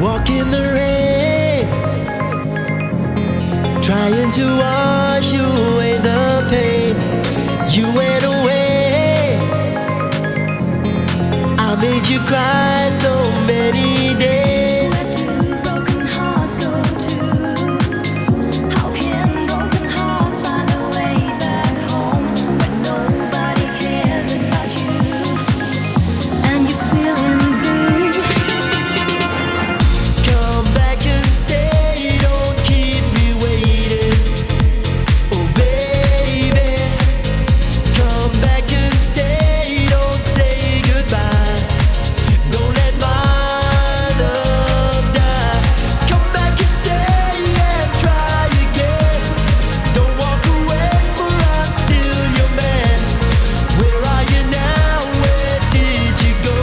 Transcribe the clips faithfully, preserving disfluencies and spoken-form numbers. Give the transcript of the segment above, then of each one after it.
Walk in the rain, trying to wash away the pain. You went away, I made you cry so many days. Where do broken hearts go to? How can broken hearts find a way back home when nobody cares about you and you're feeling blue? Come back and stay, don't keep me waiting. Oh baby, come back and stay, don't say goodbye. Don't let my love die. Come back and stay and try again. Don't walk away, for I'm still your man. Where are you now? Where did you go?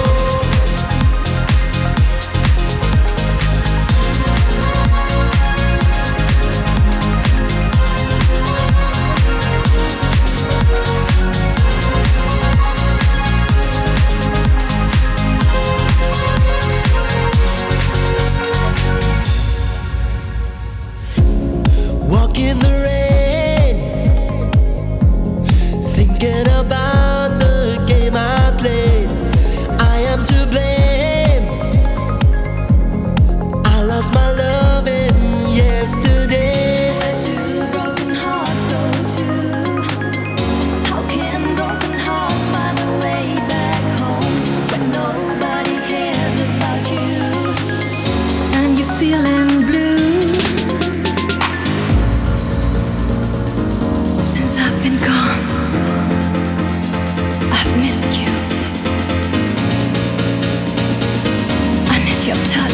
Walk in the rain, thinking about the game I played. I am to blame. I lost my love in yesterday. Where do broken hearts go to? How can broken hearts find a way back home when nobody cares about you and you're feeling blue? Since I've been gone, I've missed you. I miss your touch.